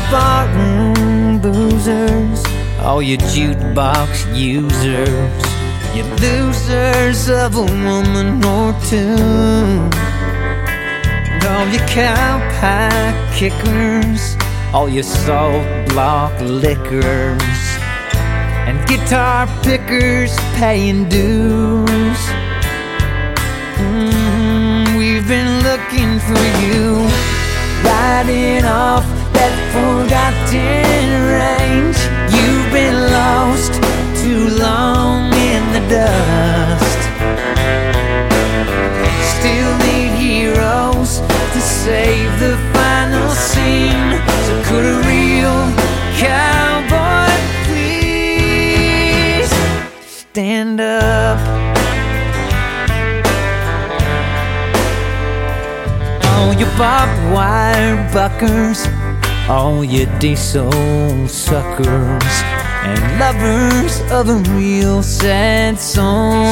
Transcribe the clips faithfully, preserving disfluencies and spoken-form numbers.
barroom boozers, all you jukebox users, you losers of a woman or two, and all you cowpie kickers, all you salt block lickers, and guitar pickers paying dues. Mm, we've been looking for you, riding off that forgotten range. You've been lost too long in the dust. Still need heroes to save the final scene. So could a real cowboy please stand up? All you barbed wire buckers, all you diesel suckers, and lovers of a real sad song,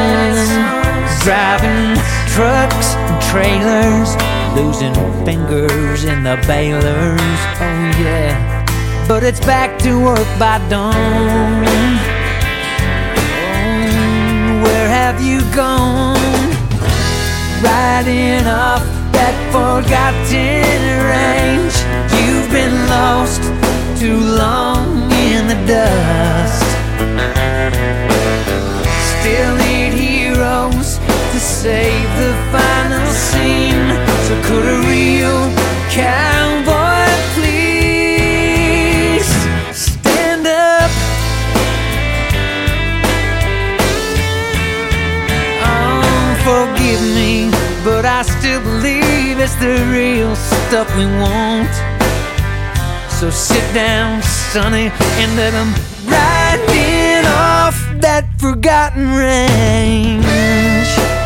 driving trucks and trailers, losing fingers in the bailers. Oh yeah, but it's back to work by dawn. Oh, where have you gone? Riding off that forgotten range. You've been lost too long in the dust. Still need heroes to save the final scene. So could a real cowboy please stand up? Oh, forgive me, but I still believe it's the real stuff we want. So sit down, sonny, and let them ride in off that forgotten range.